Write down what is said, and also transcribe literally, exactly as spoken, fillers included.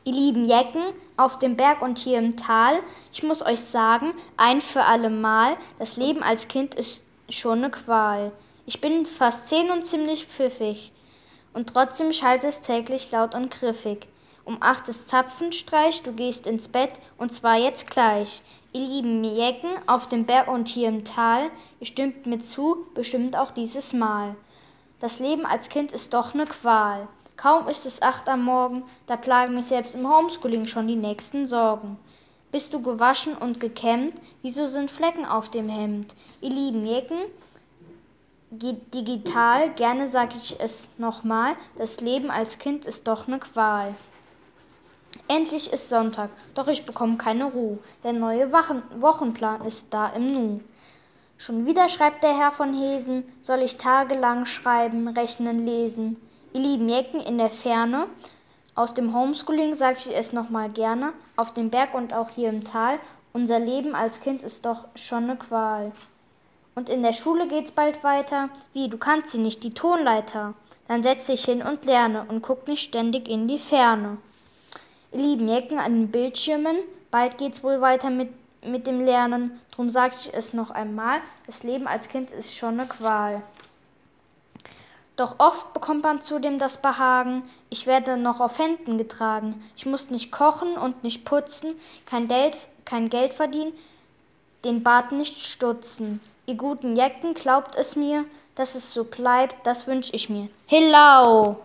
Ihr lieben Jecken auf dem Berg und hier im Tal, ich muss euch sagen, ein für alle Mal, das Leben als Kind ist schon ne Qual. Ich bin fast zehn und ziemlich pfiffig, und trotzdem schallt es täglich laut und griffig. Um acht ist Zapfenstreich, du gehst ins Bett, und zwar jetzt gleich. Ihr lieben Jecken auf dem Berg und hier im Tal, ihr stimmt mir zu, bestimmt auch dieses Mal. Das Leben als Kind ist doch ne Qual. Kaum ist es acht am Morgen, da plagen mich selbst im Homeschooling schon die nächsten Sorgen. Bist du gewaschen und gekämmt? Wieso sind Flecken auf dem Hemd? Ihr lieben Jecken, digital, gerne sag ich es nochmal, das Leben als Kind ist doch ne Qual. Endlich ist Sonntag, doch ich bekomme keine Ruhe. Der neue Wachen- Wochenplan ist da im Nu. Schon wieder schreibt der Herr von Hesen, soll ich tagelang schreiben, rechnen, lesen. Ihr lieben Jecken in der Ferne, aus dem Homeschooling sag ich es nochmal gerne, auf dem Berg und auch hier im Tal, unser Leben als Kind ist doch schon ne Qual. Und in der Schule geht's bald weiter, wie, du kannst sie nicht, die Tonleiter. Dann setz dich hin und lerne und guck nicht ständig in die Ferne. Ihr lieben Jecken an den Bildschirmen, bald geht's wohl weiter mit mit dem Lernen, drum sag ich es noch einmal, das Leben als Kind ist schon ne Qual. Doch oft bekommt man zudem das Behagen, ich werde noch auf Händen getragen, ich muss nicht kochen und nicht putzen, kein Geld, kein Geld verdienen, den Bart nicht stutzen. Ihr guten Jecken, glaubt es mir, dass es so bleibt, das wünsch ich mir. Hillau!